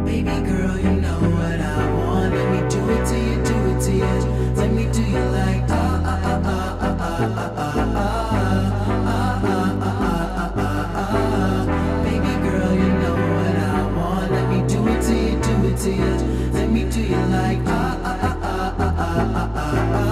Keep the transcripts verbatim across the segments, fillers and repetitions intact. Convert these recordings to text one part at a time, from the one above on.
Baby girl, you know what I want. Let me do it to you, do it to you. Let me do you like ah ah ah ah ah ah ah ah ah ah ah ah. Baby girl, you know what I want. Let me do it to you, do it to you. Let me do you like ah ah ah ah ah ah ah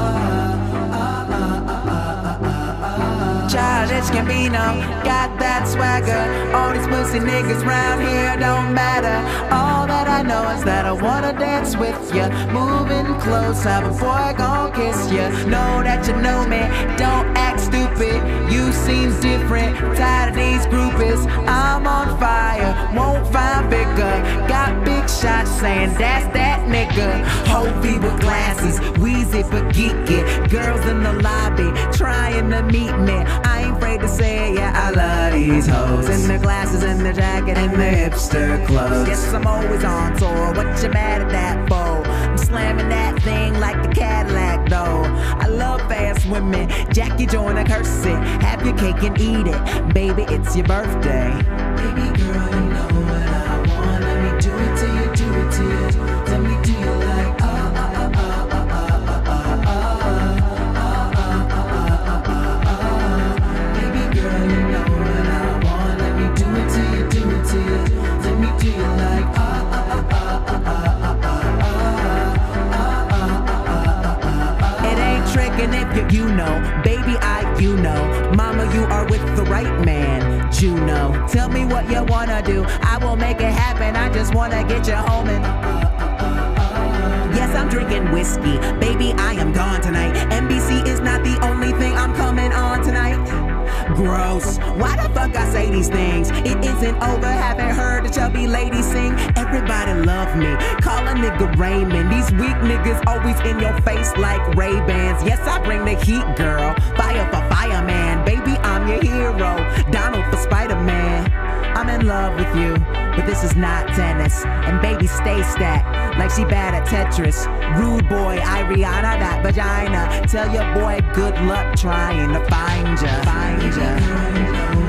ah. Childish Gambino, got that swagger. All these pussy niggas round here don't matter. All that I know is that I wanna dance with ya. Moving close, how a boy gon' kiss ya. Know that you know me, don't act stupid. You seem different, tired of these groupies. I'm on fire, won't find bigger. Got big shots saying that's that nigga. Hovey with glasses, Weezy for geeky. Girls in the lobby trying to meet me. I ain't afraid to say it, yeah, I love these hoes. In their glasses, in their jacket, in their hipster clothes. Yes, I'm always on tour, what you mad at that for? I'm slamming that thing like the Cadillac though. I love fast women, Jackie Joyner curse it. Have your cake and eat it, baby, it's your birthday. Baby girl, you know what I want. Let me do it to you, do it to you. Let me do you like ah ah ah ah ah ah ah ah ah ah. Baby girl, you know what I want. Let me do it to you, do it to you. Let me do you like ah ah ah ah ah ah ah. It ain't tricking if you you know, baby I you know. Mama, you are with the right man, Juno. Tell me what you wanna do, I will make it happen. I just wanna get you home and yes, I'm drinking whiskey, baby I am gone tonight. N B C is not the only thing I'm coming on tonight. Gross, why the fuck I say these things? It isn't over, haven't heard the chubby lady sing. Everybody love me, call a nigga Raymond. These weak niggas always in your face like Ray-Bans. Yes, I bring the heat, girl, fire for fireman. Baby, I'm your hero, Donald for Spider-Man. I'm in love with you, but this is not tennis. And baby, stay stacked like she bad at Tetris. Rude boy, Ariana, that vagina. Tell your boy good luck trying to find ya, find ya.